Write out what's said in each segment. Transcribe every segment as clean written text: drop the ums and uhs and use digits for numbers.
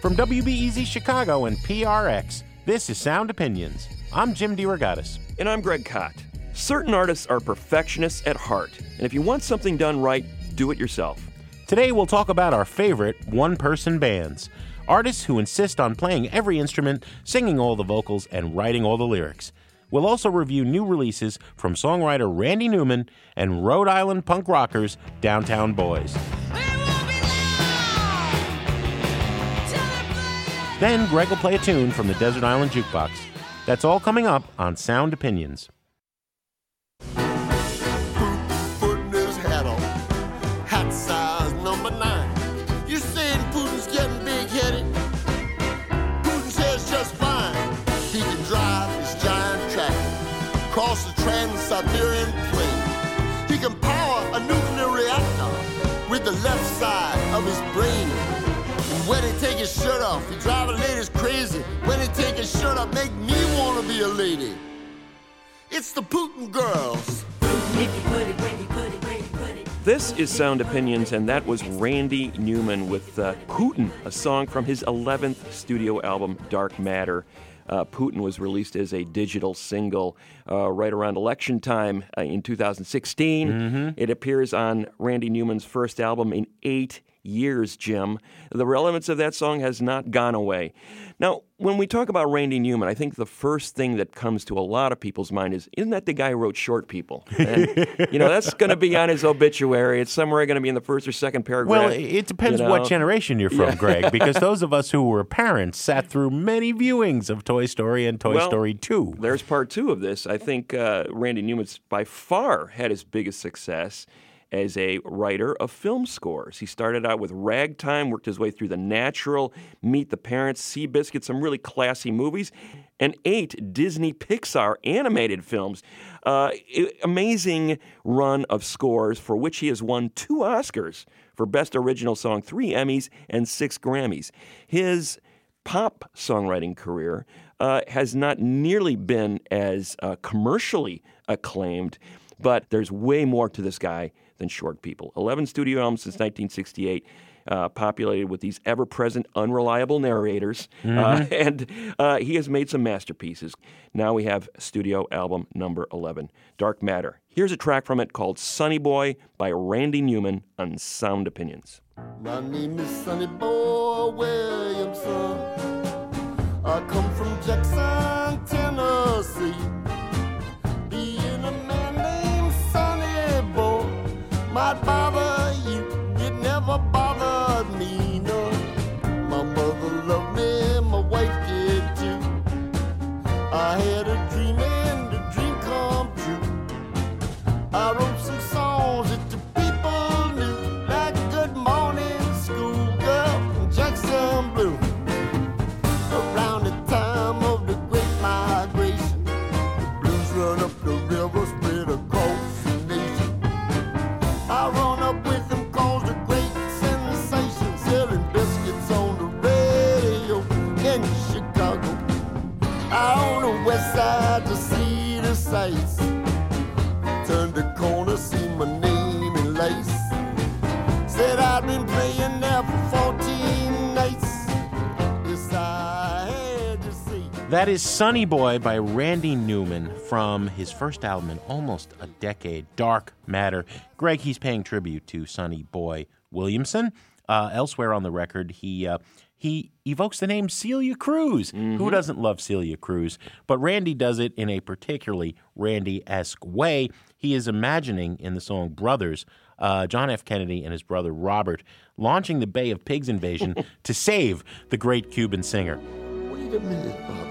From WBEZ Chicago and PRX, this is Sound Opinions. I'm Jim DeRogatis. And I'm Greg Kot. Certain artists are perfectionists at heart, and if you want something done right, do it yourself. Today we'll talk about our favorite one-person bands. Artists who insist on playing every instrument, singing all the vocals, and writing all the lyrics. We'll also review new releases from songwriter Randy Newman and Rhode Island punk rockers Downtown Boys. Then Greg will play a tune from the Desert Island Jukebox. That's all coming up on Sound Opinions. Putting his hat on, hat size number 9. You saying Putin's getting big-headed? Putin says just fine. He can drive his giant tractor across the Trans-Siberian plain. He can power a nuclear reactor with the left side of his brain. When he take his shirt off, he drive the ladies crazy. When he take his shirt off, make me want to be a lady. It's the Putin girls. This is Sound Opinions, and that was Randy Newman with Putin, a song from his 11th studio album, Dark Matter. Putin was released as a digital single right around election time in 2016. Mm-hmm. It appears on Randy Newman's first album in 8 years, Jim. The relevance of that song has not gone away. Now, when we talk about Randy Newman, I think the first thing that comes to a lot of people's mind is, isn't that the guy who wrote Short People? And, that's going to be on his obituary. It's somewhere going to be in the first or second paragraph. Well, it depends what generation you're from, Greg, because those of us who were parents sat through many viewings of Toy Story and Toy Story 2. There's part 2 of this. I think Randy Newman's by far had his biggest success as a writer of film scores. He started out with Ragtime, worked his way through The Natural, Meet the Parents, Seabiscuit, some really classy movies, and 8 Disney Pixar animated films. Amazing run of scores for which he has won 2 Oscars for Best Original Song, 3 Emmys, and 6 Grammys. His pop songwriting career has not nearly been as commercially acclaimed, but there's way more to this guy than Short People. 11 studio albums since 1968, populated with these ever-present, unreliable narrators, and he has made some masterpieces. Now we have studio album number 11, Dark Matter. Here's a track from it called Sonny Boy by Randy Newman on Sound Opinions. My name is Sonny Boy Williamson. I come from Jackson, Tennessee. Being a man named Sonny Boy might bother you, it never bothered me, no. My mother loved me, my wife did too. I had a dream and the dream come true. I wrote some songs that the people knew, like Good Morning School Girl and Jackson Blue. Around the time of the Great Migration, the blues run up the river, spread across the nation. I run up with them cause the great sensation, selling biscuits on the radio in Chicago. Out on the west side to see the sights. Turned the corner, see my name in lights. Said I'd been playing there for 14 nights. Yes, I had to see. That is Sonny Boy by Randy Newman from his first album in almost a decade, Dark Matter. Greg, he's paying tribute to Sonny Boy Williamson. Elsewhere on the record, he evokes the name Celia Cruz. Mm-hmm. Who doesn't love Celia Cruz? But Randy does it in a particularly Randy-esque way. He is imagining in the song Brothers, John F. Kennedy and his brother Robert launching the Bay of Pigs invasion to save the great Cuban singer. Wait a minute, Bobby.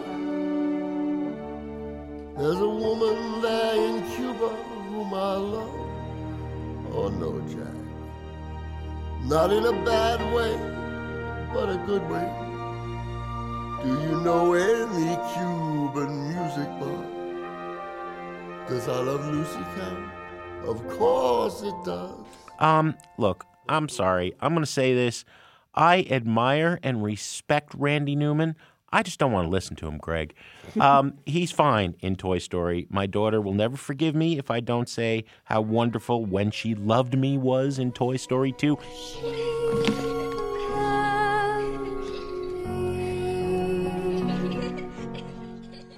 There's a woman there in Cuba whom I love. Oh, no, Jack. Not in a bad way, but a good way. Do you know any Cuban music, Bob? Does I Love Lucy count? Of course it does. Look, I'm sorry. I'm going to say this. I admire and respect Randy Newman. I just don't want to listen to him, Greg. He's fine in Toy Story. My daughter will never forgive me if I don't say how wonderful When She Loved Me was in Toy Story 2.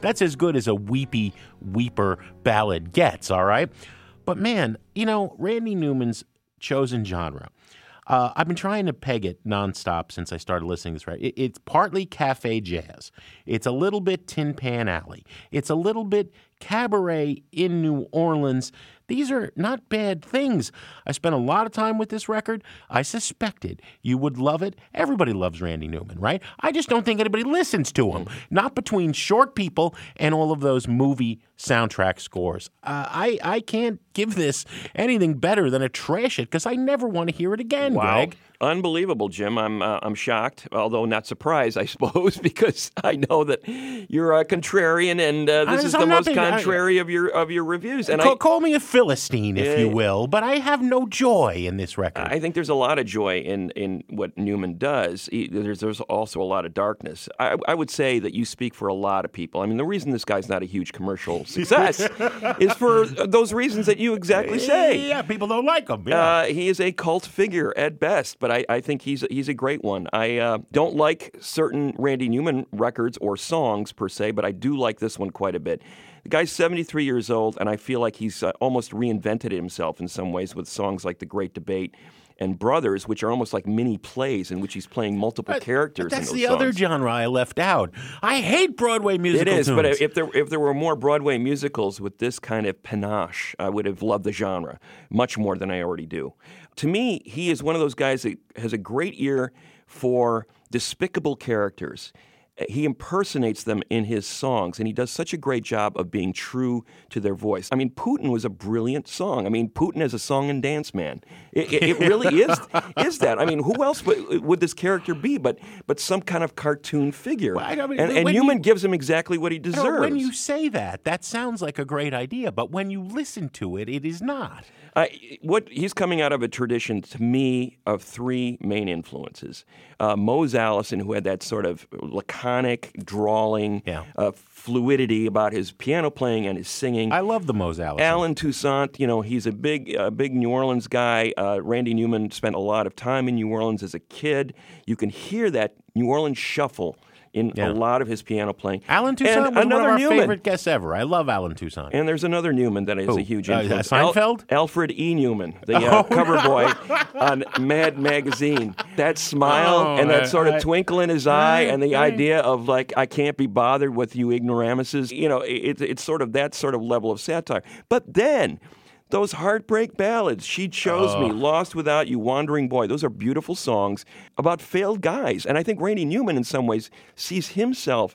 That's as good as a weepy weeper ballad gets, all right? But man, Randy Newman's chosen genre. I've been trying to peg it nonstop since I started listening to this record. It's partly cafe jazz. It's a little bit Tin Pan Alley. It's a little bit cabaret in New Orleans. These are not bad things. I spent a lot of time with this record. I suspected you would love it. Everybody loves Randy Newman, right? I just don't think anybody listens to him. Not between Short People and all of those movie soundtrack scores. I can't give this anything better than a trash it because I never want to hear it again, Wow. Greg. Unbelievable, Jim. I'm shocked, although not surprised, I suppose, because I know that you're a contrarian, and this is the most contrary of your reviews. And call me a Philistine, if you will, but I have no joy in this record. I think there's a lot of joy in what Newman does. There's also a lot of darkness. I would say that you speak for a lot of people. I mean, the reason this guy's not a huge commercial success is for those reasons that you exactly say. Yeah, people don't like him. Yeah. He is a cult figure at best, but I think he's a great one. I don't like certain Randy Newman records or songs per se, but I do like this one quite a bit. The guy's 73 years old, and I feel like he's almost reinvented himself in some ways with songs like The Great Debate and Brothers, which are almost like mini plays in which he's playing multiple characters. But that's in those the songs. other genre I left out. I hate Broadway musical tunes. It is, but if there were more Broadway musicals with this kind of panache, I would have loved the genre much more than I already do. To me, he is one of those guys that has a great ear for despicable characters. He impersonates them in his songs, and he does such a great job of being true to their voice. I mean, Putin was a brilliant song. I mean, Putin as a song and dance man. It really is that. I mean, who else would this character be but some kind of cartoon figure? Well, and Newman gives him exactly what he deserves. When you say that sounds like a great idea, but when you listen to it, it is not. He's coming out of a tradition, to me, of three main influences. Mose Allison, who had that sort of laconic, drawling fluidity about his piano playing and his singing. I love the Mose Allison. Alan Toussaint, he's a big New Orleans guy. Randy Newman spent a lot of time in New Orleans as a kid. You can hear that New Orleans shuffle in a lot of his piano playing. Alan Toussaint was one of our favorite guests ever. I love Alan Toussaint. And there's another Newman that is a huge influence. Seinfeld? Alfred E. Newman, the cover boy on Mad Magazine. That smile and that sort of twinkle in his eye and the idea of, like, I can't be bothered with you ignoramuses. It's sort of that sort of level of satire. But then those heartbreak ballads, She Chose Me, Lost Without You, Wandering Boy, those are beautiful songs about failed guys. And I think Randy Newman, in some ways, sees himself,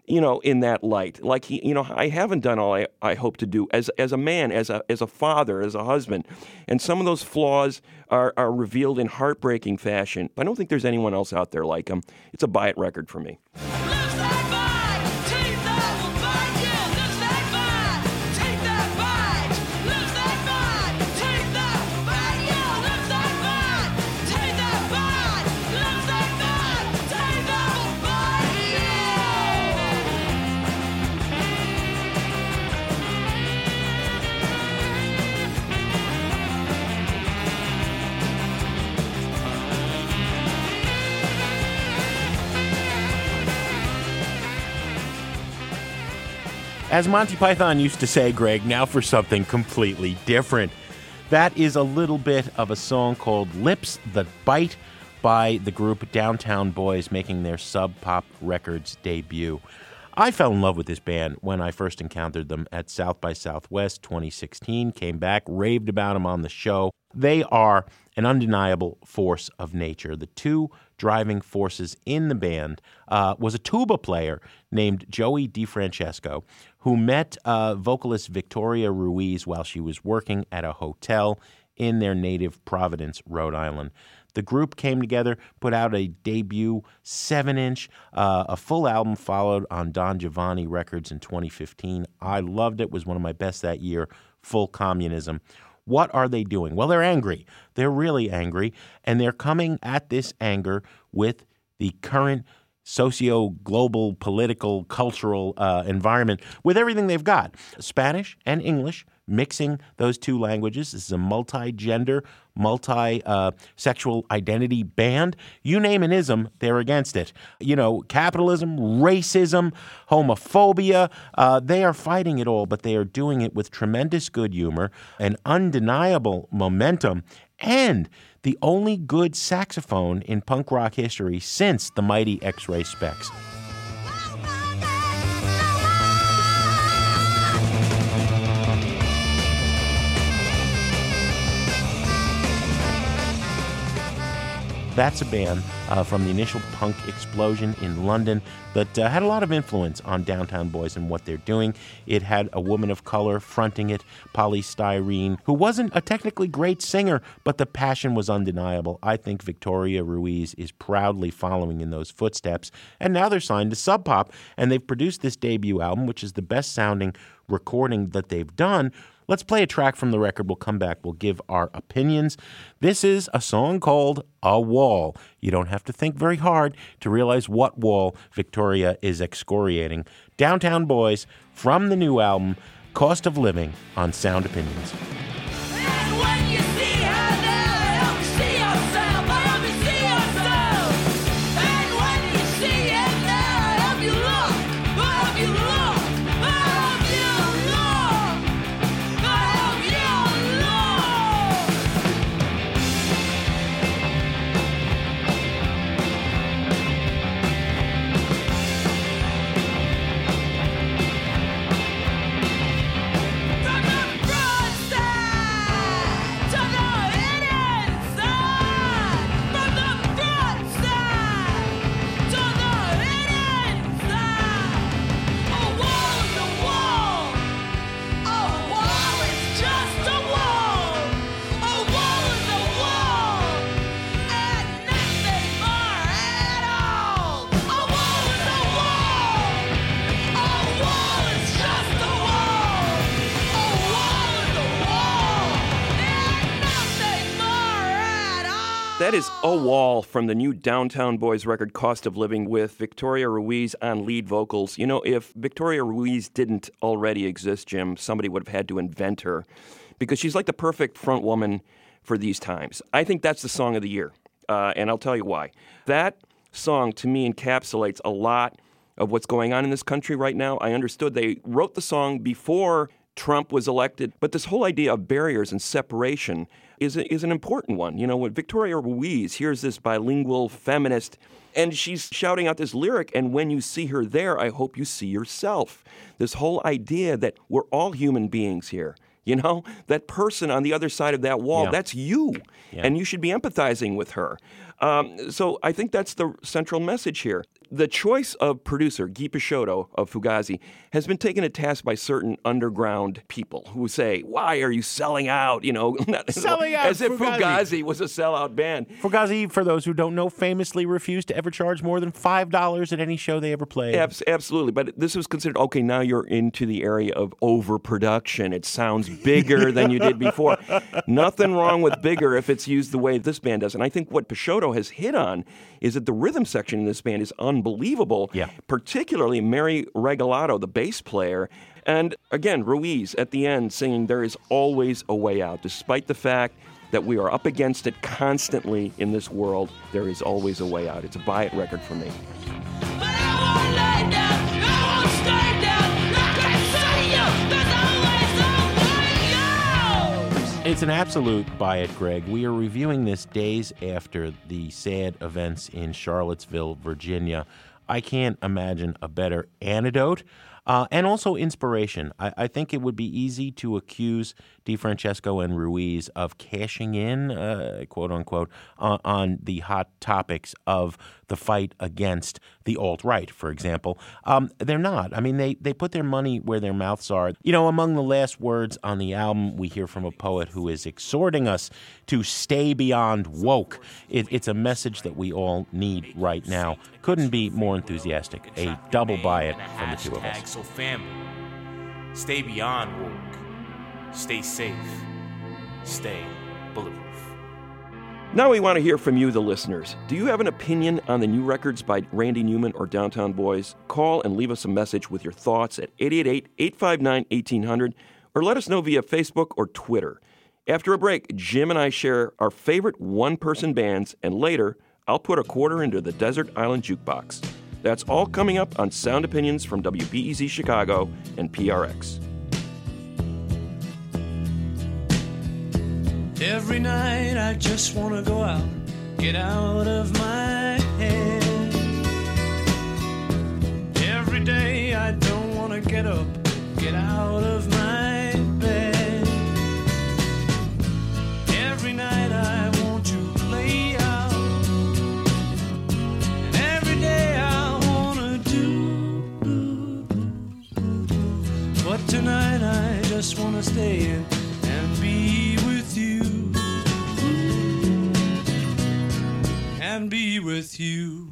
in that light. Like, I haven't done all I hope to do as a man, as a father, as a husband. And some of those flaws are revealed in heartbreaking fashion. I don't think there's anyone else out there like him. It's a buy-it record for me. As Monty Python used to say, Greg, now for something completely different. That is a little bit of a song called Lips That Bite by the group Downtown Boys, making their Sub Pop Records debut. I fell in love with this band when I first encountered them at South by Southwest 2016, came back, raved about them on the show. They are an undeniable force of nature. The two driving forces in the band was a tuba player named Joey DeFrancesco, who met vocalist Victoria Ruiz while she was working at a hotel in their native Providence, Rhode Island. The group came together, put out a debut 7-inch. A full album followed on Don Giovanni Records in 2015. I loved it. Was one of my best that year. Full Communism. What are they doing? Well, they're angry. They're really angry, and they're coming at this anger with the current socio-global, political, cultural environment with everything they've got. Spanish and English mixing those two languages. This is a multi-gender, multi-sexual identity band. You name an ism, they're against it. Capitalism, racism, homophobia, they are fighting it all, but they are doing it with tremendous good humor, an undeniable momentum, and the only good saxophone in punk rock history since the mighty X-Ray Spex. That's a band from the initial punk explosion in London that had a lot of influence on Downtown Boys and what they're doing. It had a woman of color fronting it, Polly Styrene, who wasn't a technically great singer, but the passion was undeniable. I think Victoria Ruiz is proudly following in those footsteps, and now they're signed to Sub Pop, and they've produced this debut album, which is the best-sounding recording that they've done. Let's play a track from the record. We'll come back. We'll give our opinions. This is a song called A Wall. You don't have to think very hard to realize what wall Victoria is excoriating. Downtown Boys from the new album, Cost of Living, on Sound Opinions. And when you see her there, I hope you see yourself. I hope you see yourself. And when you see him there, I hope you look. I hope you look. I hope you look. I hope you From the front side to the hidden side. From the front side to the hidden side. A wall is a wall. A wall is just a wall. A wall is a wall. And nothing more at all. A wall is a wall. A wall is just a wall. A wall is a wall. And nothing more at all. That is A Wall from the new Downtown Boys record, Cost of Living, with Victoria Ruiz on lead vocals. If Victoria Ruiz didn't already exist, Jim, somebody would have had to invent her, because she's like the perfect front woman for these times. I think that's the song of the year, and I'll tell you why. That song, to me, encapsulates a lot of what's going on in this country right now. I understood they wrote the song before Trump was elected, but this whole idea of barriers and separation is an important one. When Victoria Ruiz hears this bilingual feminist, and she's shouting out this lyric, and when you see her there, I hope you see yourself. This whole idea that we're all human beings here. That person on the other side of that wall, that's you, and you should be empathizing with her. So I think that's the central message here. The choice of producer Guy Peixoto of Fugazi has been taken to task by certain underground people who say, why are you selling out? Selling out, as if Fugazi was a sellout band. Fugazi, for those who don't know, famously refused to ever charge more than $5 at any show they ever played. Absolutely. But this was considered, okay, now you're into the area of overproduction. It sounds bigger than you did before. Nothing wrong with bigger if it's used the way this band does. And I think what Peixoto has hit on is that the rhythm section in this band is unbelievable, particularly Mary Regalado, the bass player. And again, Ruiz at the end singing, there is always a way out. Despite the fact that we are up against it constantly in this world, there is always a way out. It's a buy-it record for me. But I won't lay down, I won't stay down. I can see you, there's always a way out. It's an absolute buy it, Greg. We are reviewing this days after the sad events in Charlottesville, Virginia. I can't imagine a better antidote and also inspiration. I think it would be easy to accuse DeFrancesco and Ruiz of cashing in, quote unquote, on the hot topics of the fight against the alt-right, for example. They're not. I mean, they put their money where their mouths are. Among the last words on the album, we hear from a poet who is exhorting us to stay beyond woke. It's a message that we all need right now. Couldn't be more enthusiastic. A double buy it from the two of us. So family, stay beyond woke. Stay safe. Stay bulletproof. Now we want to hear from you, the listeners. Do you have an opinion on the new records by Randy Newman or Downtown Boys? Call and leave us a message with your thoughts at 888-859-1800, or let us know via Facebook or Twitter. After a break, Jim and I share our favorite one-person bands, and later, I'll put a quarter into the Desert Island Jukebox. That's all coming up on Sound Opinions from WBEZ Chicago and PRX. Every night I just want to go out, get out of my head. Every day I don't want to get up, get out of my bed. Every night I want to play out, and every day I want to do. But tonight I just want to stay in and be with you. And be with you.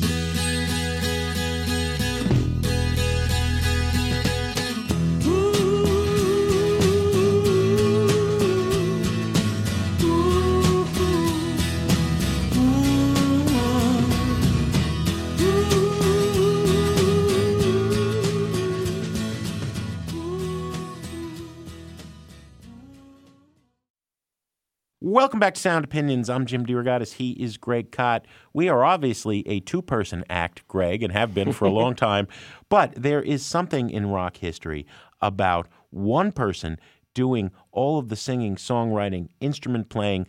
Welcome back to Sound Opinions. I'm Jim DeRogatis. He is Greg Kot. We are obviously a two-person act, Greg, and have been for a long time. But there is something in rock history about one person doing all of the singing, songwriting, instrument playing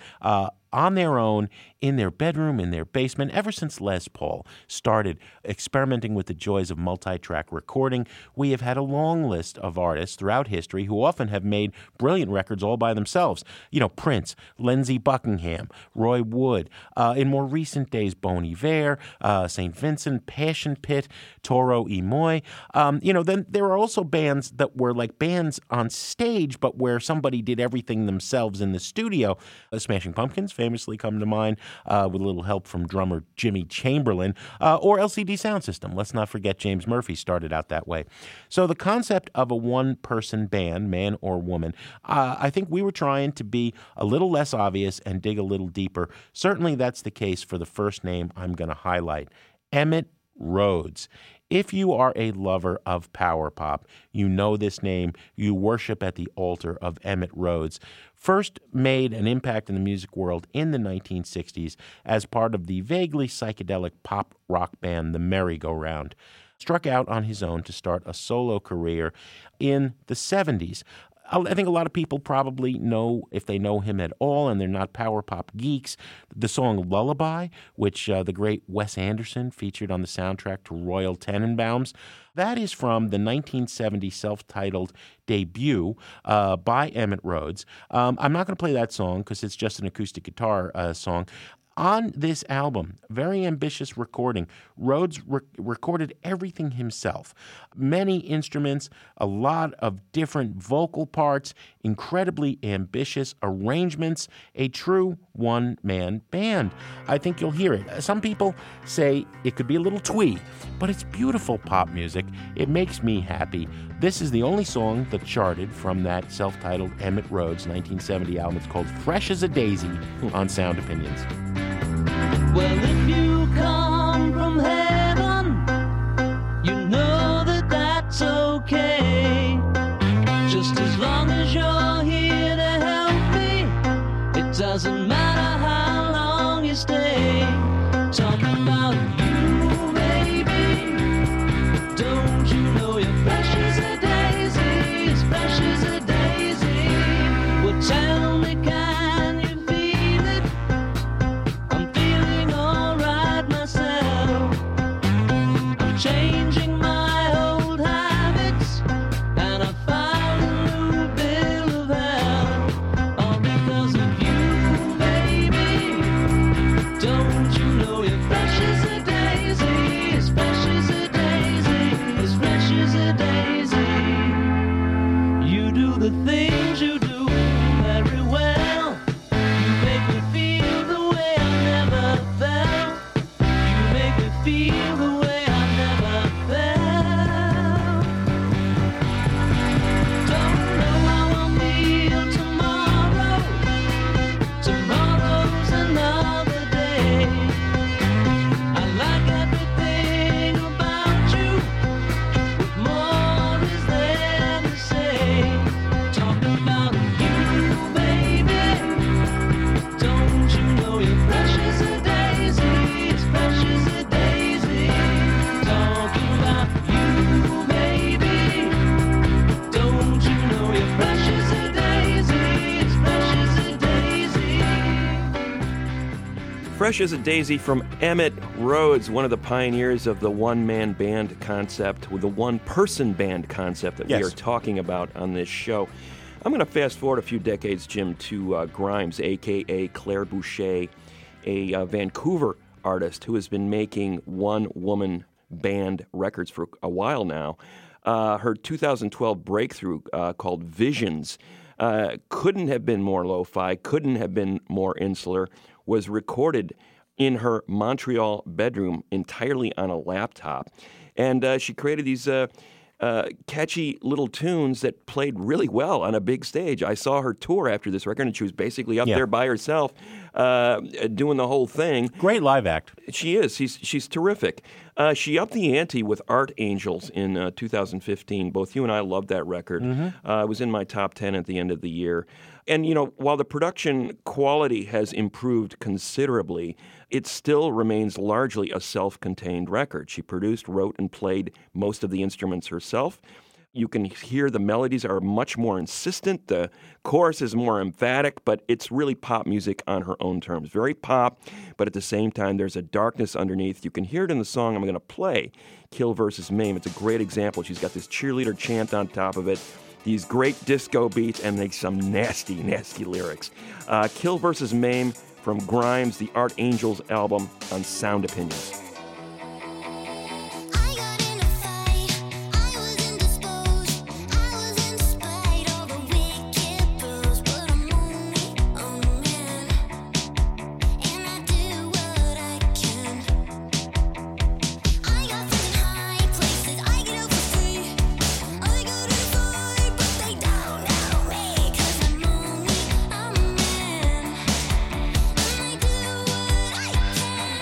on their own, in their bedroom, in their basement, ever since Les Paul started experimenting with the joys of multi-track recording. We have had a long list of artists throughout history who often have made brilliant records all by themselves. You know, Prince, Lindsey Buckingham, Roy Wood, in more recent days, Bon Iver, St. Vincent, Passion Pit, Toro y Moi. Then there are also bands that were like bands on stage, but where somebody did everything themselves in the studio. Smashing Pumpkins famously come to mind, with a little help from drummer Jimmy Chamberlin, or LCD Sound System. Let's not forget James Murphy started out that way. So the concept of a one-person band, man or woman, I think we were trying to be a little less obvious and dig a little deeper. Certainly that's the case for the first name I'm going to highlight, Emitt Rhodes. If you are a lover of power pop, you know this name. You worship at the altar of Emitt Rhodes. First made an impact in the music world in the 1960s as part of the vaguely psychedelic pop rock band The Merry-Go-Round. Struck out on his own to start a solo career in the 70s. I think a lot of people probably know, if they know him at all and they're not power pop geeks, the song Lullaby, which the great Wes Anderson featured on the soundtrack to Royal Tenenbaums. That is from the 1970 self-titled debut by Emitt Rhodes. I'm not going to play that song because it's just an acoustic guitar song. On this album, very ambitious recording, Rhodes recorded everything himself. Many instruments, a lot of different vocal parts, incredibly ambitious arrangements, a true one-man band. I think you'll hear it. Some people say it could be a little twee, but it's beautiful pop music. It makes me happy. This is the only song that charted from that self-titled Emitt Rhodes 1970 album. It's called Fresh as a Daisy on Sound Opinions. Well, if you come from heaven, you know that that's okay. Just as long as you're here to help me, it doesn't matter how long you stay. Talking about you, baby. Don't you know you're fresh as a daisy, as fresh as a daisy? Well, tell me, can you feel it? I'm feeling alright myself. I'm changing my old habits, and I found a new bill of health. All because of you, baby. Don't you know you're fresh as a daisy, as fresh as a daisy, as fresh as a daisy? You do the things you do very well. You make me feel the way I never felt. You make me feel the way I never felt. Don't know how I'll feel tomorrow. Tomorrow's another day. I like everything about you. What more is there to say? Talking Fresh as a Daisy from Emmett Rhodes, one of the pioneers of the one-man band concept, with the one-person band concept that we Yes. are talking about on this show. I'm going to fast forward a few decades, Jim, to Grimes, a.k.a. Claire Boucher, a Vancouver artist who has been making one-woman band records for a while now. Her 2012 breakthrough called Visions couldn't have been more lo-fi, couldn't have been more insular, was recorded in her Montreal bedroom entirely on a laptop. And she created these catchy little tunes that played really well on a big stage. I saw her tour after this record, and she was basically up there by herself doing the whole thing. Great live act. She is. She's terrific. She upped the ante with Art Angels in 2015. Both you and I loved that record. It was in my top 10 at the end of the year. And, you know, while the production quality has improved considerably, it still remains largely a self-contained record. She produced, wrote, and played most of the instruments herself. You can hear the melodies are much more insistent. The chorus is more emphatic, but it's really pop music on her own terms. Very pop, but at the same time, there's a darkness underneath. You can hear it in the song I'm going to play, Kill vs. Maim. It's a great example. She's got this cheerleader chant on top of it, these great disco beats, and like some nasty, nasty lyrics. Kill vs. Maim from Grimes, the Art Angels album on Sound Opinions. I got in a fight, I was indisposed, I was in spite of the wicked bros, but I'm only a man, and I do what I can. I got friends in high places, I get out for free, I got in a fight, but they don't know me, 'cause I'm only a man, and I do what I can.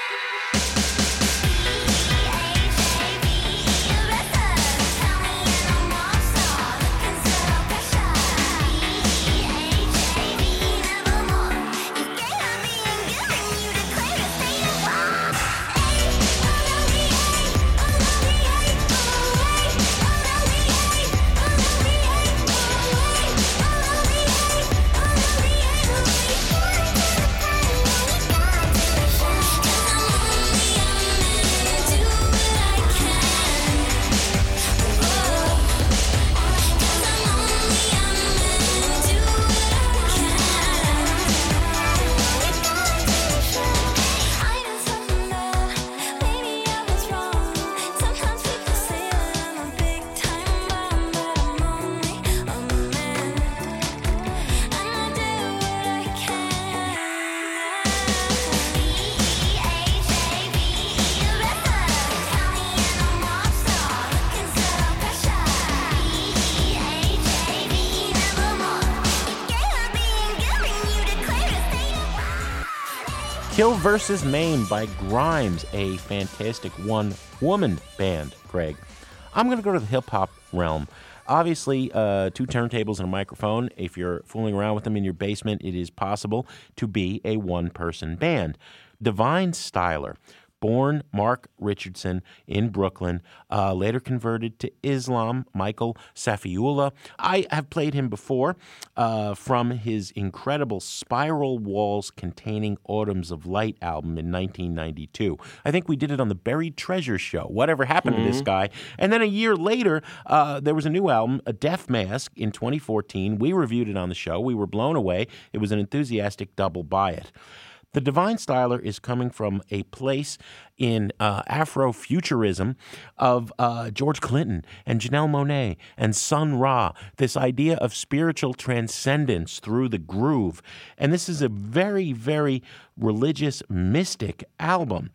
Kill vs. Maim by Grimes, a fantastic one-woman band, Greg. I'm going to go to the hip-hop realm. Obviously, 2 turntables and a microphone. If you're fooling around with them in your basement, it is possible to be a one-person band. Divine Styler, born Mark Richardson in Brooklyn, later converted to Islam, Michael Safiullah. I have played him before from his incredible Spiral Walls Containing Autumns of Light album in 1992. I think we did it on the Buried Treasure show. Whatever happened to this guy? And then a year later, there was a new album, A Death Mask, in 2014. We reviewed it on the show. We were blown away. It was an enthusiastic double buy it. The Divine Styler is coming from a place in Afrofuturism of George Clinton and Janelle Monáe and Sun Ra, this idea of spiritual transcendence through the groove. And this is a very, very religious, mystic album.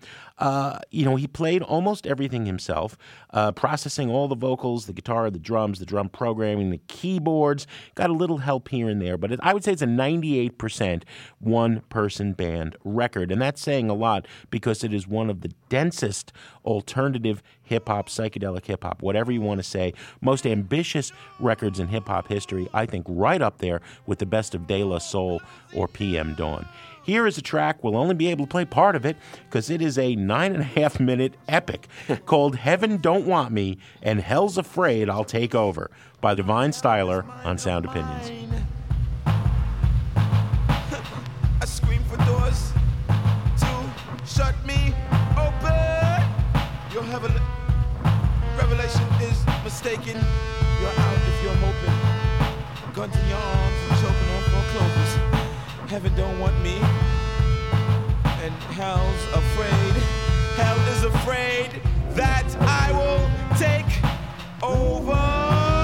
He played almost everything himself, processing all the vocals, the guitar, the drums, the drum programming, the keyboards, got a little help here and there, but I would say it's a 98% one-person band record, and that's saying a lot because it is one of the densest alternative hip-hop, psychedelic hip-hop, whatever you want to say, most ambitious records in hip-hop history, I think right up there with the best of De La Soul or PM Dawn. Here is a track, we'll only be able to play part of it because it is a 9.5-minute epic called Heaven Don't Want Me and Hell's Afraid I'll Take Over by Divine Styler on Sound Opinions. I scream for doors to shut me open. Your heaven revelation is mistaken. You're out if you're hoping. Guns in your arms and choking on foreclosures. Heaven don't want me, and hell's afraid. Hell is afraid that I will take over.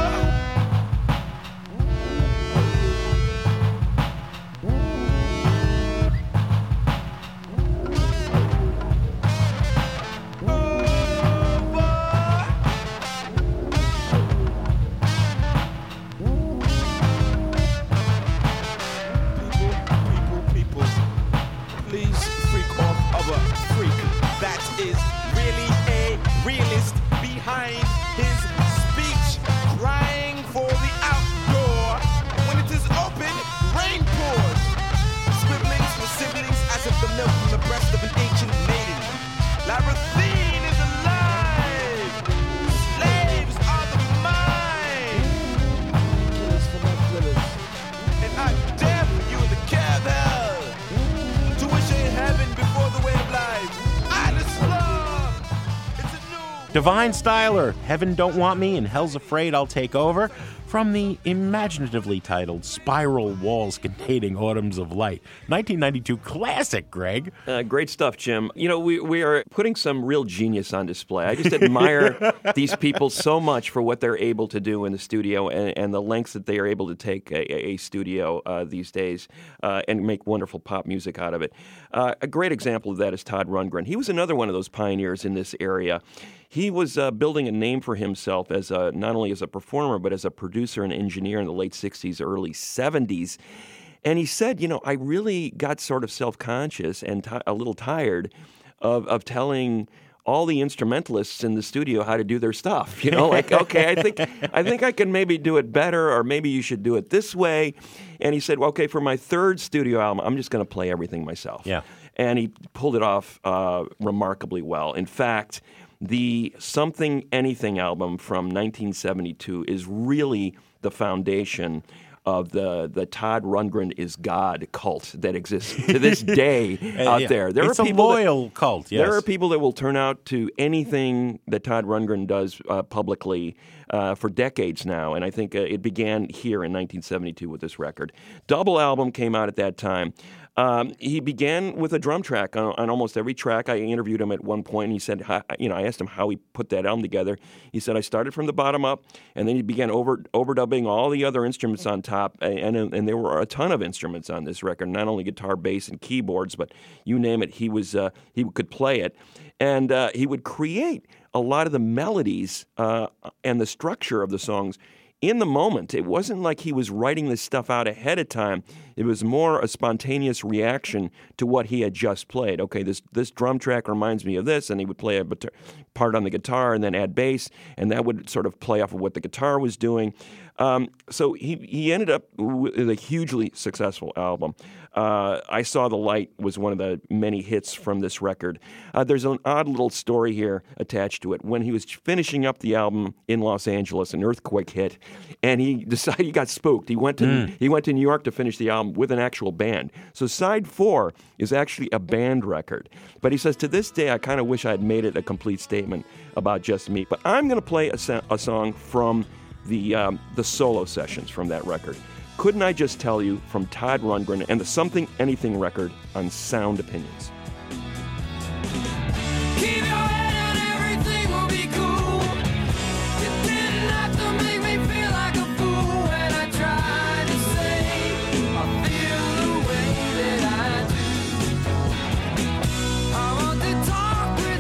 Divine Styler, Heaven Don't Want Me and Hell's Afraid I'll Take Over, from the imaginatively titled Spiral Walls Containing Autumns of Light. 1992 classic, Greg. Great stuff, Jim. You know, we are putting some real genius on display. I just admire these people so much for what they're able to do in the studio and the lengths that they are able to take a studio these days and make wonderful pop music out of it. A great example of that is Todd Rundgren. He was another one of those pioneers in this area. He was building a name for himself as not only as a performer, but as a producer and engineer in the late 60s, early 70s. And he said, you know, I really got sort of self-conscious and a little tired of telling all the instrumentalists in the studio how to do their stuff. You know, like, okay, I think I can maybe do it better, or maybe you should do it this way. And he said, well, okay, for my third studio album, I'm just going to play everything myself. Yeah. And he pulled it off remarkably well. In fact, the Something Anything album from 1972 is really the foundation of the Todd Rundgren is God cult that exists to this day out there. It's a loyal cult, yes. There are people that will turn out to anything that Todd Rundgren does publicly for decades now, and I think it began here in 1972 with this record. Double album came out at that time. He began with a drum track on almost every track. I interviewed him at one point, and he said, I asked him how he put that album together. He said, I started from the bottom up, and then he began overdubbing all the other instruments on top, and there were a ton of instruments on this record, not only guitar, bass, and keyboards, but you name it, he could play it. And he would create a lot of the melodies and the structure of the songs in the moment. It wasn't like he was writing this stuff out ahead of time. It was more a spontaneous reaction to what he had just played. Okay, this drum track reminds me of this, and he would play a part on the guitar and then add bass, and that would sort of play off of what the guitar was doing. So he ended up with a hugely successful album. I Saw the Light was one of the many hits from this record. There's an odd little story here attached to it. When he was finishing up the album in Los Angeles, an earthquake hit, and he decided he got spooked. He went to New York to finish the album with an actual band. So side 4 is actually a band record. But he says, to this day, I kind of wish I had made it a complete statement about just me. But I'm going to play a song from the solo sessions from that record. Couldn't I Just Tell You, from Todd Rundgren and the Something Anything record on Sound Opinions. Keep your head and everything will be cool. You didn't have to make me feel like a fool when I tried to say I feel the way that I do. I want to talk with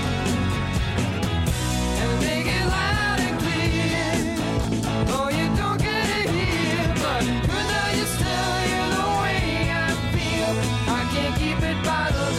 you and make it loud and clear. Oh, you don't get it here, but couldn't I just tell you the way I feel? I can't keep it by the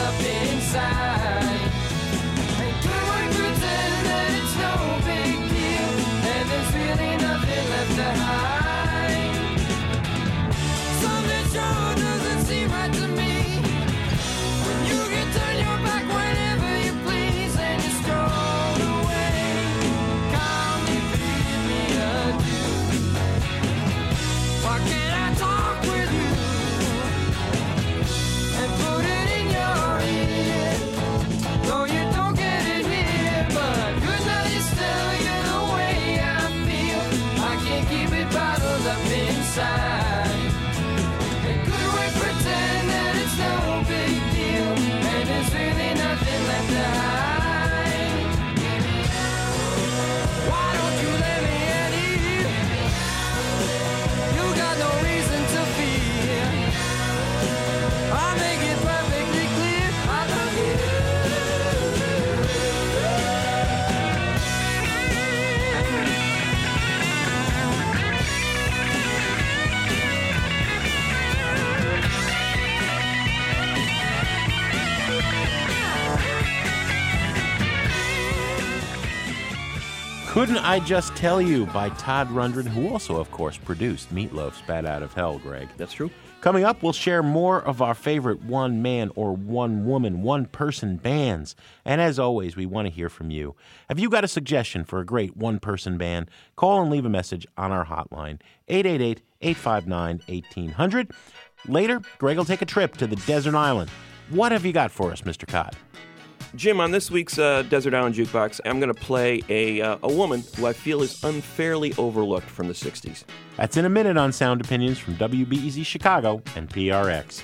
Couldn't I Just Tell You by Todd Rundgren, who also, of course, produced Meatloaf's Bat Out of Hell, Greg. That's true. Coming up, we'll share more of our favorite one-man or one-woman, one-person bands. And as always, we want to hear from you. Have you got a suggestion for a great one-person band? Call and leave a message on our hotline, 888-859-1800. Later, Greg will take a trip to the desert island. What have you got for us, Mr. Cott? Jim, on this week's Desert Island Jukebox, I'm going to play a woman who I feel is unfairly overlooked from the 60s. That's in a minute on Sound Opinions from WBEZ Chicago and PRX.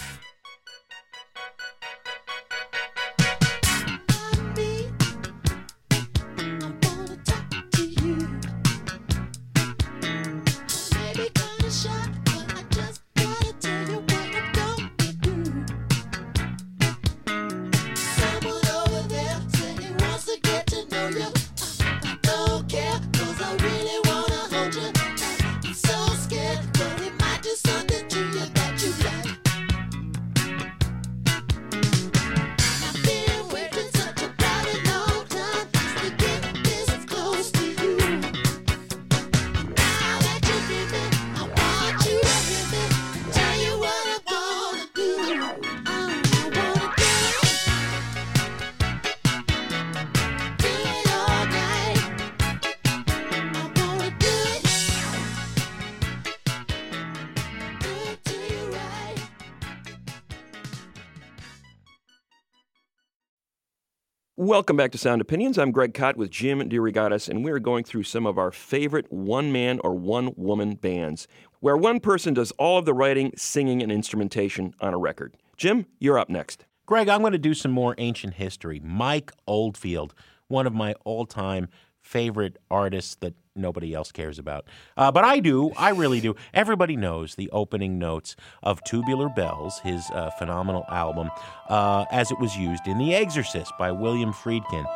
Welcome back to Sound Opinions. I'm Greg Kot with Jim DeRogatis, and we're going through some of our favorite one-man or one-woman bands, where one person does all of the writing, singing, and instrumentation on a record. Jim, you're up next. Greg, I'm going to do some more ancient history. Mike Oldfield, one of my all-time favorite artists that nobody else cares about. But I do. I really do. Everybody knows the opening notes of Tubular Bells, his phenomenal album, as it was used in The Exorcist by William Friedkin.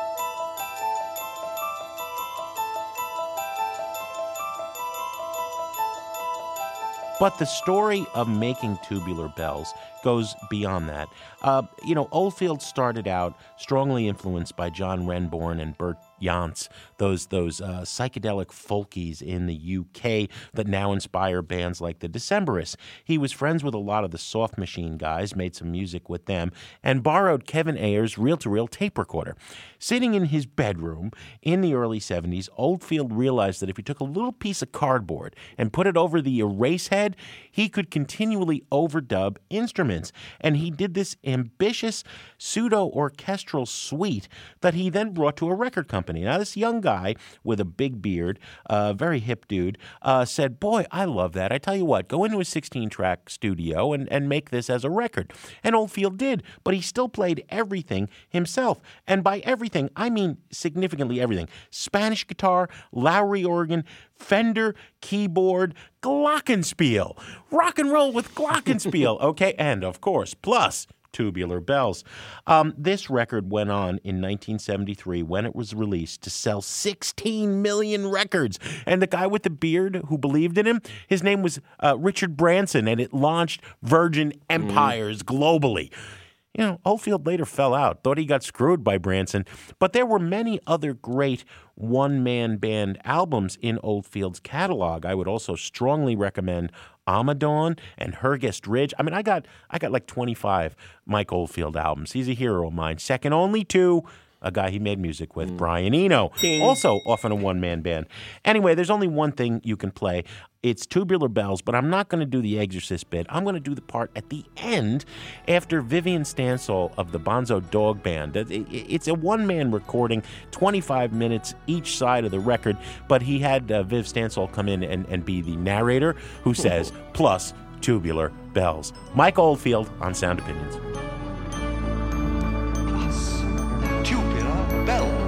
But the story of making Tubular Bells goes beyond that. Oldfield started out strongly influenced by John Renbourn and Bert Jansch, those psychedelic folkies in the UK that now inspire bands like the Decemberists. He was friends with a lot of the Soft Machine guys, made some music with them, and borrowed Kevin Ayers' reel-to-reel tape recorder. Sitting in his bedroom in the early 70s, Oldfield realized that if he took a little piece of cardboard and put it over the erase head, he could continually overdub instruments. And he did this ambitious pseudo-orchestral suite that he then brought to a record company. Now, this young guy with a big beard, very hip dude, said, "Boy, I love that. I tell you what, go into a 16-track studio and make this as a record." And Oldfield did, but he still played everything himself. And by everything, I mean significantly everything. Spanish guitar, Lowrey organ, Fender, keyboard, glockenspiel. Rock and roll with glockenspiel, okay? And, of course, plus Tubular Bells. This record went on in 1973 when it was released to sell 16 million records. And the guy with the beard who believed in him, his name was Richard Branson, and it launched Virgin empires globally. Oldfield later fell out, thought he got screwed by Branson, but there were many other great one-man band albums in Oldfield's catalog. I would also strongly recommend Amadon and Hergest Ridge. I mean, I got like 25 Mike Oldfield albums. He's a hero of mine, second only to a guy he made music with, Brian Eno, also often a one-man band. Anyway, there's only one thing you can play. It's Tubular Bells, but I'm not going to do the Exorcist bit. I'm going to do the part at the end after Vivian Stansel of the Bonzo Dog Band. It's a one-man recording, 25 minutes each side of the record, but he had Viv Stansel come in and be the narrator who says, plus Tubular Bells. Mike Oldfield on Sound Opinions. Tubular Bells.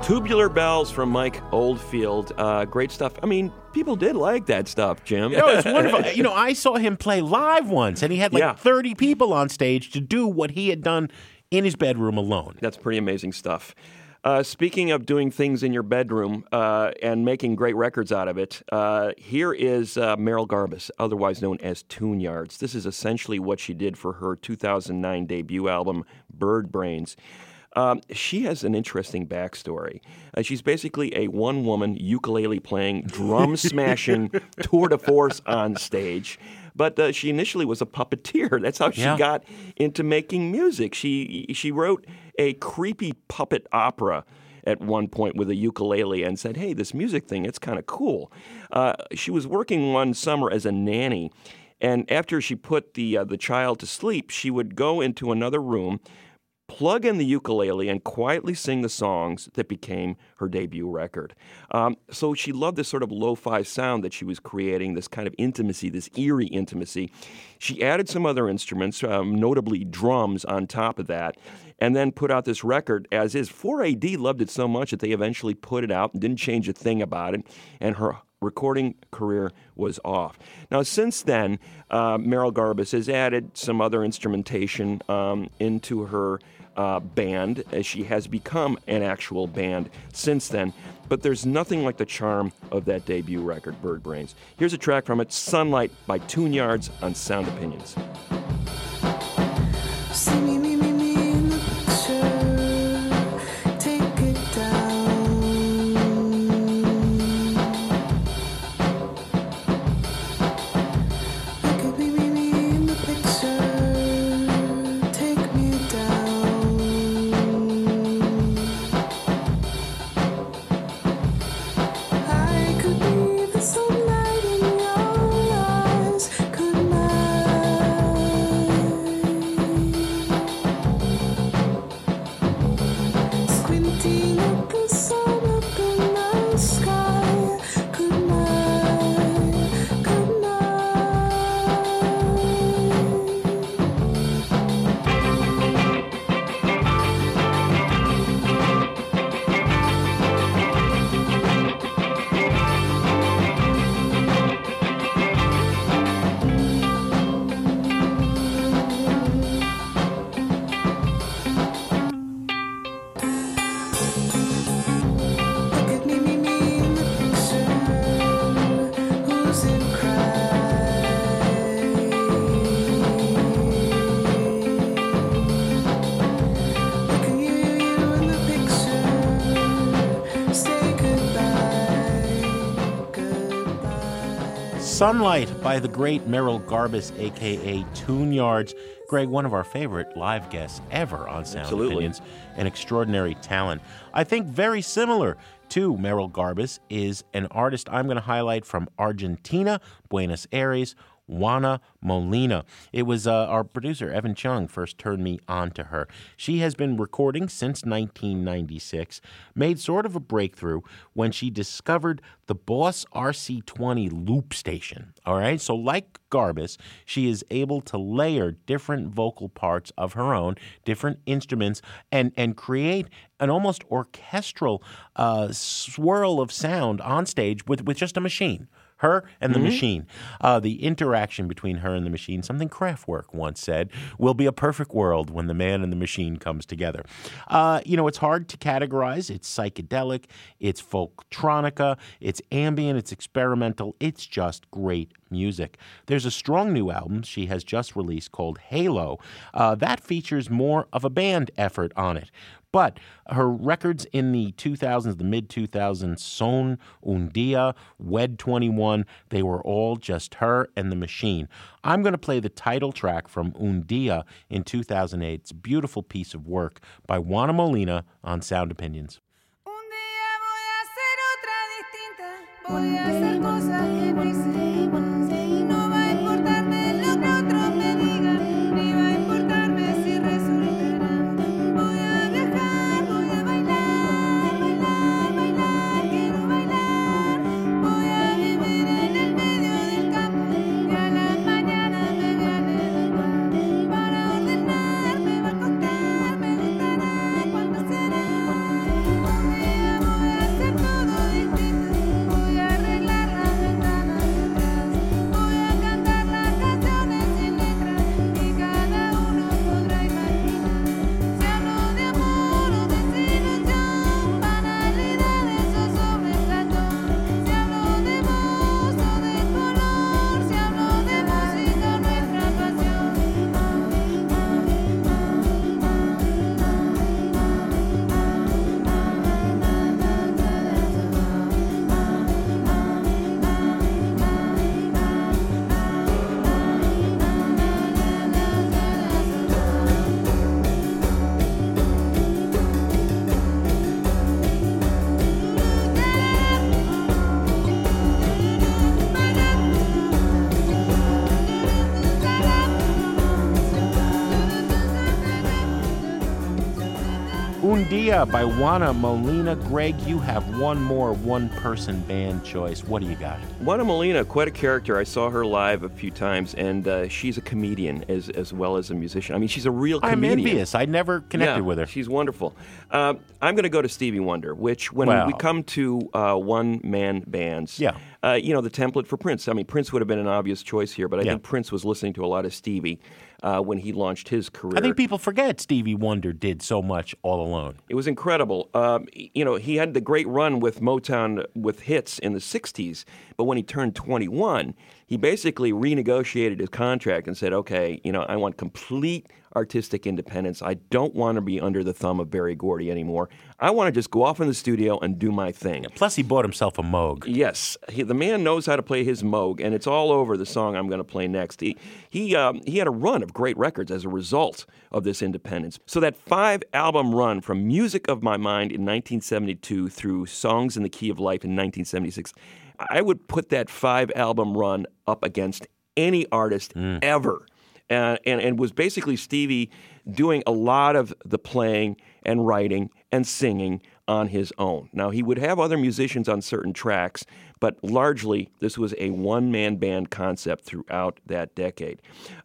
Tubular Bells from Mike Oldfield. Great stuff. I mean, people did like that stuff, Jim. It's wonderful. I saw him play live once, and he had 30 people on stage to do what he had done in his bedroom alone. That's pretty amazing stuff. Speaking of doing things in your bedroom and making great records out of it, here is Merrill Garbus, otherwise known as Tune Yards. This is essentially what she did for her 2009 debut album, Bird Brains. She has an interesting backstory. She's basically a one-woman ukulele-playing, drum-smashing tour de force on stage. But she initially was a puppeteer. That's how she got into making music. She wrote a creepy puppet opera at one point with a ukulele and said, hey, this music thing, it's kind of cool. She was working one summer as a nanny, and after she put the child to sleep, she would go into another room, plug in the ukulele, and quietly sing the songs that became her debut record. So she loved this sort of lo-fi sound that she was creating, this kind of intimacy, this eerie intimacy. She added some other instruments, notably drums, on top of that, and then put out this record as is. 4AD loved it so much that they eventually put it out and didn't change a thing about it, and her recording career was off. Now, since then, Merrill Garbus has added some other instrumentation into her band, as she has become an actual band since then. But there's nothing like the charm of that debut record, Bird Brains. Here's a track from it, Sunlight by Tune Yards on Sound Opinions. See me in the picture, take it down. Look at me in the picture, take me down. I could be the sunlight in your eyes, couldn't squinting at the sun up in the sky, couldn't look at me in the picture, who's in cry? Look at you in the picture, say goodbye. Sunlight by the great Merrill Garbus, a.k.a. Tune Yards. Greg, one of our favorite live guests ever on Sound Absolutely. Opinions, an extraordinary talent. I think very similar to Merrill Garbus is an artist I'm going to highlight from Argentina, Buenos Aires, Juana Molina. It was our producer, Evan Chung, first turned me on to her. She has been recording since 1996, made sort of a breakthrough when she discovered the Boss RC20 loop station. All right, so like Garbus, she is able to layer different vocal parts of her own, different instruments, and create an almost orchestral swirl of sound on stage with just a machine. Her and the machine. The interaction between her and the machine, something Kraftwerk once said, will be a perfect world when the man and the machine comes together. It's hard to categorize. It's psychedelic, it's folktronica, it's ambient, it's experimental. It's just great music. There's a strong new album she has just released called Halo. That features more of a band effort on it. But her records in the 2000s, the mid-2000s, Son Un Dia, Wed 21, they were all just her and the machine. I'm going to play the title track from Un Dia in 2008. It's a beautiful piece of work by Juana Molina on Sound Opinions. Un día voy a ser otra distinta, voy a hacer cosas que no hice más. No va a importarme lo que otros me digan, ni va a importarme si resultará. Voy a viajar, voy a bailar, bailar, bailar, quiero bailar. Voy a vivir en el medio del campo y a la mañana me voy a levantar. Para ordenar me va a costar, me gustará cuando será. Un día Un Dia by Juana Molina. Greg, you have one more one-person band choice. What do you got? Juana Molina, quite a character. I saw her live a few times, and she's a comedian as well as a musician. I mean, she's a real comedian. I'm envious. I never connected with her. She's wonderful. I'm going to go to Stevie Wonder, which when we come to one-man bands, the template for Prince. I mean, Prince would have been an obvious choice here, but I think Prince was listening to a lot of Stevie when he launched his career. I think people forget Stevie Wonder did so much all alone. It was incredible. He had the great run with Motown with hits in the 60s, but when he turned 21, he basically renegotiated his contract and said, okay, I want complete artistic independence. I don't want to be under the thumb of Berry Gordy anymore. I want to just go off in the studio and do my thing. Plus, he bought himself a Moog. Yes. The man knows how to play his Moog, and it's all over the song I'm going to play next. He had a run of great records as a result of this independence. So that 5-album run from Music of My Mind in 1972 through Songs in the Key of Life in 1976, I would put that 5-album run up against any artist ever. And was basically Stevie doing a lot of the playing and writing and singing on his own. Now, he would have other musicians on certain tracks, but largely this was a one-man band concept throughout that decade.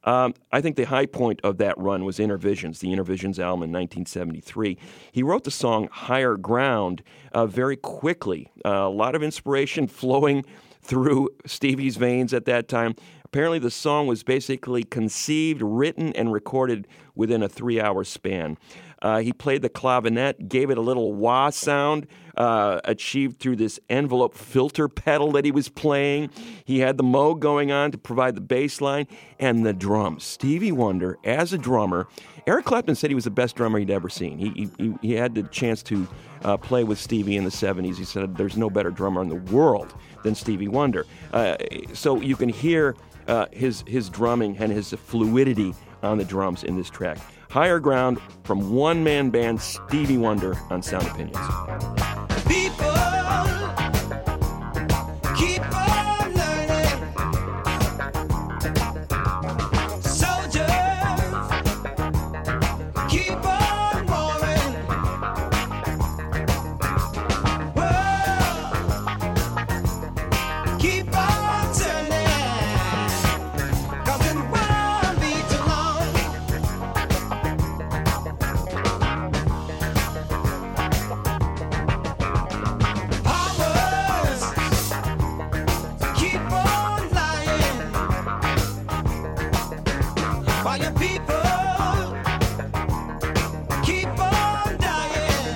I think the high point of that run was Intervisions, the Intervisions album in 1973. He wrote the song Higher Ground very quickly. A lot of inspiration flowing through Stevie's veins at that time. Apparently, the song was basically conceived, written, and recorded within a 3-hour span. He played the clavinet, gave it a little wah sound, achieved through this envelope filter pedal that he was playing. He had the Moog going on to provide the bass line and the drums. Stevie Wonder, as a drummer, Eric Clapton said he was the best drummer he'd ever seen. He had the chance to play with Stevie in the 70s. He said there's no better drummer in the world than Stevie Wonder. So you can hear his drumming and his fluidity on the drums in this track. Higher Ground from one-man band Stevie Wonder on Sound Opinions. People keep on learning. Soldiers keep on warring. World keep on turning. 'Cause it won't be too long. Powers keep on lying. While your people keep on dying.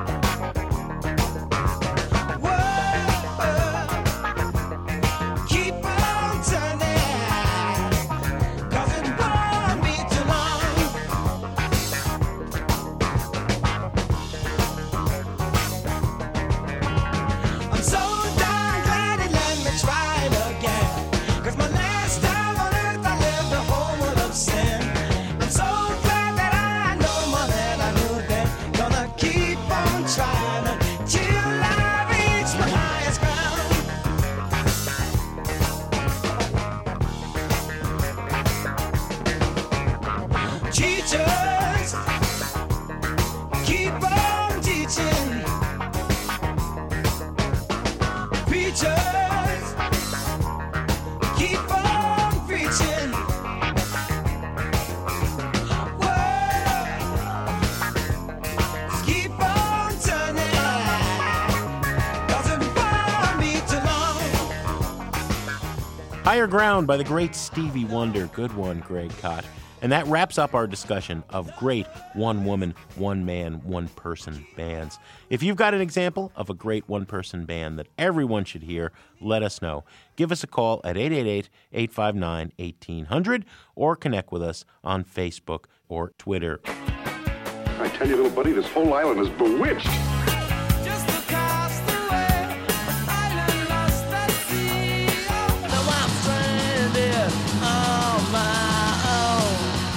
World keep on turning. 'Cause it won't be too long. I'm so darn glad he let me try it again. 'Cause my last time on earth I lived a whole world of sin. I'm so glad that I know more than I knew then. Gonna keep on trying till I reach my highest ground. Teachers keep on teaching. Preachers keep on preaching. World keep on turning. 'Cause it won't be too long. Higher Ground by the great Stevie Wonder. Good one, Greg Kot. And that wraps up our discussion of great one-woman, one-man, one-person bands. If you've got an example of a great one-person band that everyone should hear, let us know. Give us a call at 888-859-1800 or connect with us on Facebook or Twitter. I tell you, little buddy, this whole island is bewitched. Just across the way, an island lost at sea. Now I'm stranded on my own.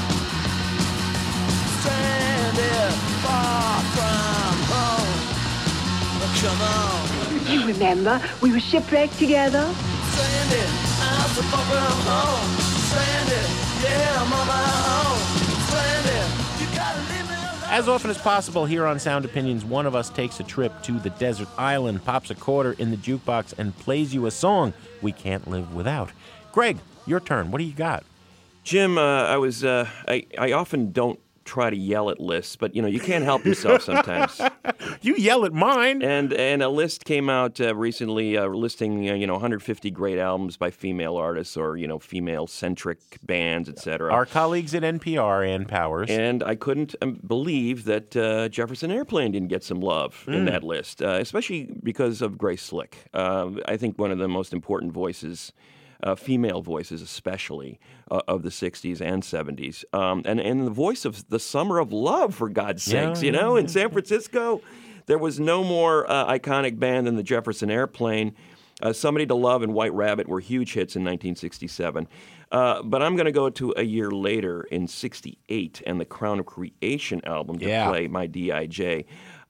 Stranded far from home. Come on. You remember, we were shipwrecked together. Stranded, I'm so far from home. Stranded, yeah, I'm on my own. Stranded, you gotta leave me alone. As often as possible here on Sound Opinions, one of us takes a trip to the desert island, pops a quarter in the jukebox, and plays you a song we can't live without. Greg, your turn. What do you got? Jim, I often don't try to yell at lists, but you can't help yourself sometimes. You yell at mine. And a list came out recently listing 150 great albums by female artists or female-centric bands, etc. Our colleagues at NPR, Ann Powers. And I couldn't believe that Jefferson Airplane didn't get some love in that list, especially because of Grace Slick. I think one of the most important voices. Female voices especially, of the 60s and 70s. And the voice of the Summer of Love, for God's sakes, in San Francisco. There was no more iconic band than the Jefferson Airplane. Somebody to Love and White Rabbit were huge hits in 1967. But I'm going to go to a year later in 68 and the Crown of Creation album to play my D.I.J.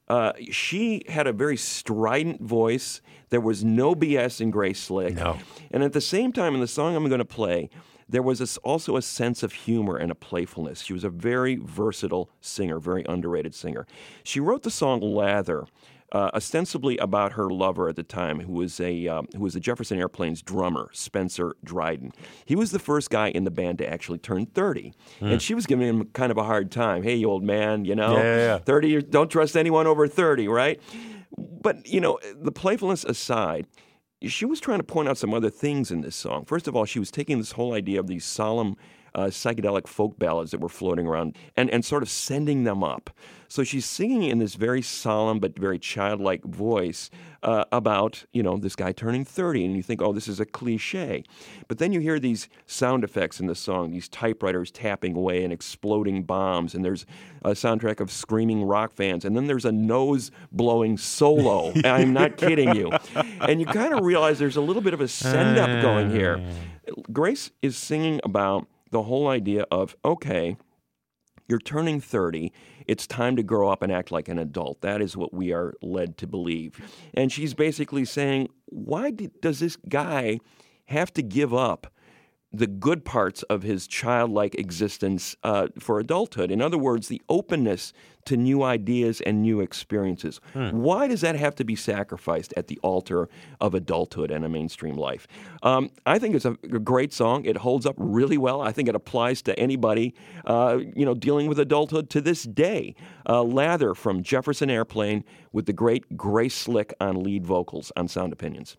She had a very strident voice. There was no BS in Grace Slick. No. And at the same time, in the song I'm going to play, there was also a sense of humor and a playfulness. She was a very versatile singer, very underrated singer. She wrote the song Lather, ostensibly about her lover at the time, who was the Jefferson Airplane's drummer, Spencer Dryden. He was the first guy in the band to actually turn 30, and she was giving him kind of a hard time. Hey, you old man, 30, don't trust anyone over 30, right? But, the playfulness aside, she was trying to point out some other things in this song. First of all, she was taking this whole idea of these solemn psychedelic folk ballads that were floating around and sort of sending them up. So she's singing in this very solemn but very childlike voice about, this guy turning 30, and you think, oh, this is a cliche. But then you hear these sound effects in the song, these typewriters tapping away and exploding bombs, and there's a soundtrack of screaming rock fans, and then there's a nose-blowing solo. I'm not kidding you. And you kind of realize there's a little bit of a send-up going here. Grace is singing about the whole idea of, okay, you're turning 30. It's time to grow up and act like an adult. That is what we are led to believe. And she's basically saying, why does this guy have to give up the good parts of his childlike existence for adulthood? In other words, the openness to new ideas and new experiences. Why does that have to be sacrificed at the altar of adulthood and a mainstream life? I think it's a great song. It holds up really well. I think it applies to anybody, dealing with adulthood to this day. Lather from Jefferson Airplane with the great Grace Slick on lead vocals on Sound Opinions.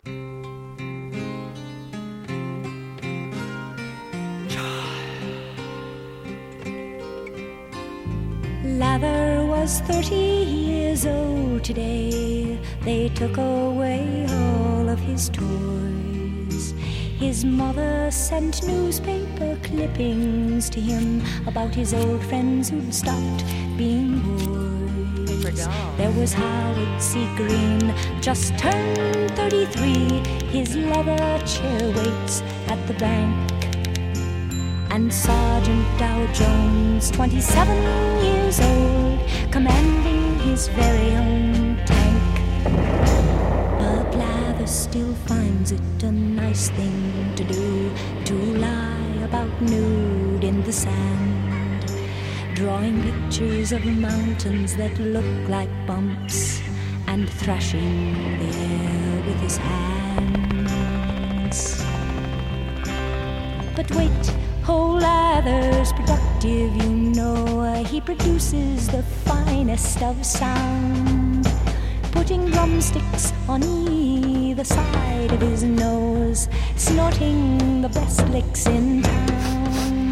Lather was 30 years old today. They took away all of his toys. His mother sent newspaper clippings to him about his old friends who'd stopped being boys. There was Howard C. Green, just turned 33. His leather chair waits at the bank. And Sergeant Dow Jones, 27 years old, commanding his very own tank. But Lather still finds it a nice thing to do, to lie about nude in the sand, drawing pictures of mountains that look like bumps, and thrashing the air with his hands. But wait, whole Lather's productive, he produces the finest of sound, putting drumsticks on either side of his nose, snorting the best licks in town.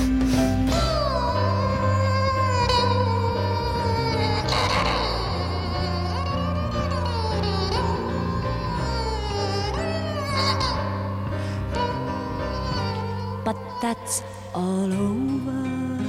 But that's all over.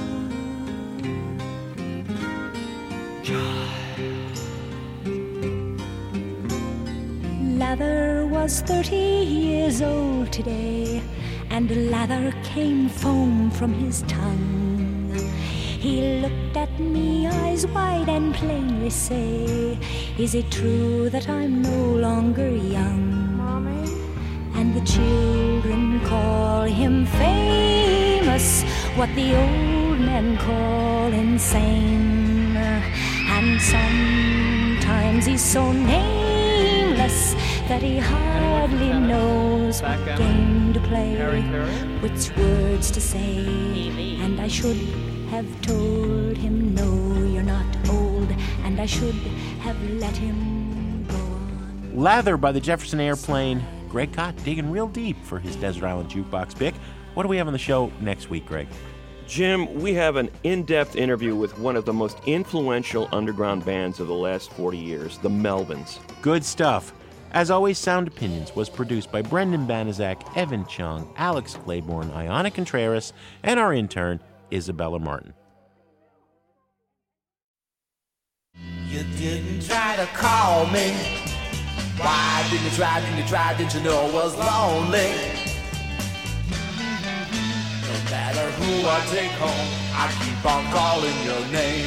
Lather was 30 years old today, and lather came foam from his tongue. He looked at me, eyes wide, and plainly say, "Is it true that I'm no longer young?" Mommy? And the children call him famous, what the old men call insane. And sometimes he's so nameless that he hardly knows what game to play, which words to say. And I should have told him, no, you're not old, and I should have let him go on. Lather by the Jefferson Airplane. Greg Kot digging real deep for his Desert Island Jukebox pick. What do we have on the show next week, Greg? Jim, we have an in-depth interview with one of the most influential underground bands of the last 40 years, the Melvins. Good stuff. As always, Sound Opinions was produced by Brendan Banaszak, Evan Chung, Alex Claiborne, Iona Contreras, and our intern, Isabella Martin. You didn't try to call me. Why didn't you try? Didn't you know I was lonely? No matter who I take home, I keep on calling your name.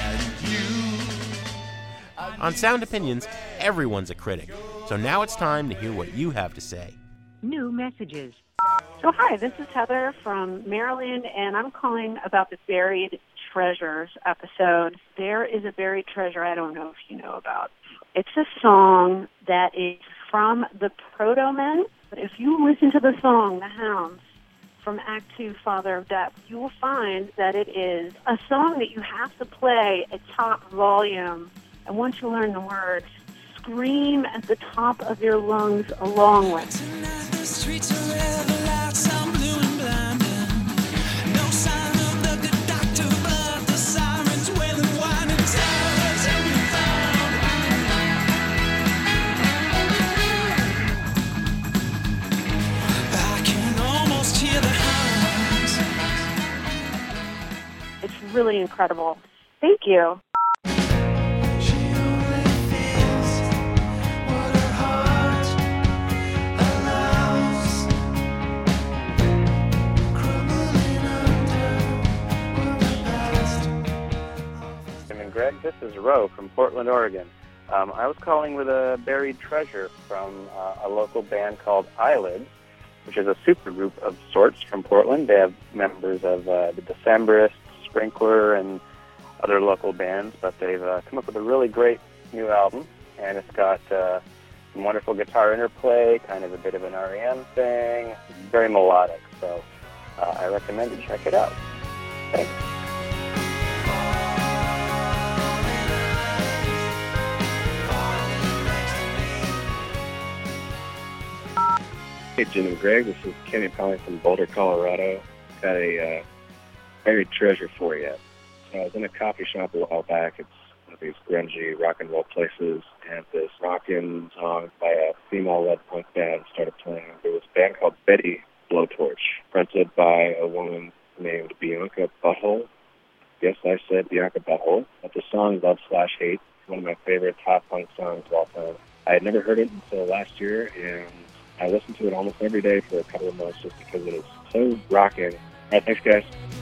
And you... On Sound Opinions, everyone's a critic. So now it's time to hear what you have to say. New messages. So hi, this is Heather from Maryland, and I'm calling about the Buried Treasures episode. There is a buried treasure I don't know if you know about. It's a song that is from the Proto-Men. If you listen to the song, The Hounds, from Act 2, Father of Depth, you will find that it is a song that you have to play at top volume. And once you learn the words, scream at the top of your lungs along with. Tonight the streets are red lights, I'm blue and blinding. No sign of the good doctor, but the sirens wailing wine and tears every found. I can almost hear the hounds. It's really incredible. Thank you. Greg, this is Ro from Portland, Oregon. I was calling with a buried treasure from a local band called Eyelids, which is a supergroup of sorts from Portland. They have members of the Decemberists, Sprinkler, and other local bands, but they've come up with a really great new album, and it's got some wonderful guitar interplay, kind of a bit of an REM thing, very melodic, so I recommend you check it out. Thanks. Hey, Jim and Greg, this is Kenny calling from Boulder, Colorado. Got a buried treasure for you. I was in a coffee shop a while back. It's one of these grungy rock and roll places, and this rockin' song by a female-led punk band started playing. There was a band called Betty Blowtorch, fronted by a woman named Bianca Butthole. Yes, I said Bianca Butthole. But the song Love/Hate, one of my favorite pop punk songs of all time. I had never heard it until last year, and I listened to it almost every day for a couple of months just because it is so rocking. All right, thanks, guys.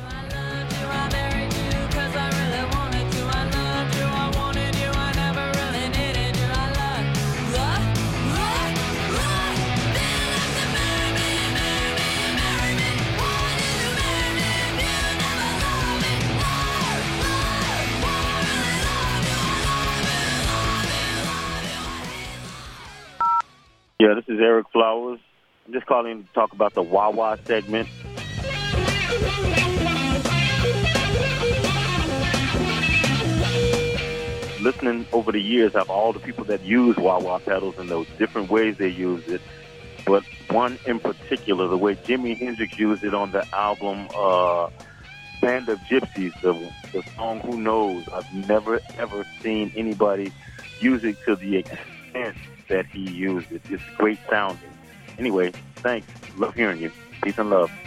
Yeah, this is Eric Flowers. I'm just calling to talk about the Wawa segment. Listening over the years of all the people that use Wawa pedals and those different ways they use it, but one in particular, the way Jimi Hendrix used it on the album Band of Gypsies, the song Who Knows. I've never, ever seen anybody use it to the extent that he used it. It's great sounding. Anyway, thanks. Love hearing you. Peace and love.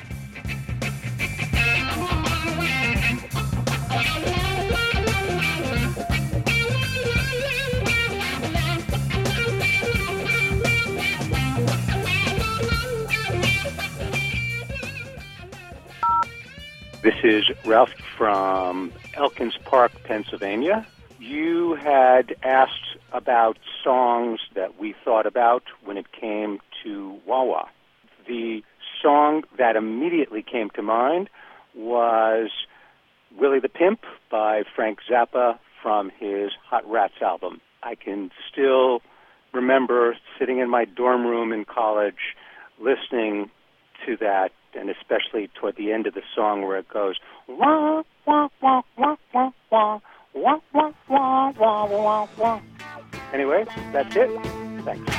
This is Ralph from Elkins Park, Pennsylvania. You had asked about songs that we thought about when it came to Wawa. The song that immediately came to mind was Willie the Pimp by Frank Zappa from his Hot Rats album. I can still remember sitting in my dorm room in college listening to that, and especially toward the end of the song where it goes, wah, wah, wah, wah, wah, wah, wah, wah, wah, wah, wah, wah. Anyway, that's it. Thanks.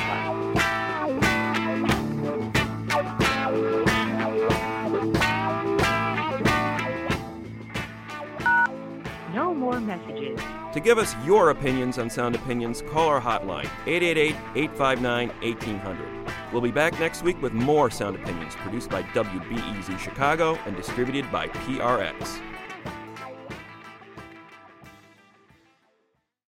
No more messages. To give us your opinions on Sound Opinions, call our hotline, 888-859-1800. We'll be back next week with more Sound Opinions, produced by WBEZ Chicago and distributed by PRX.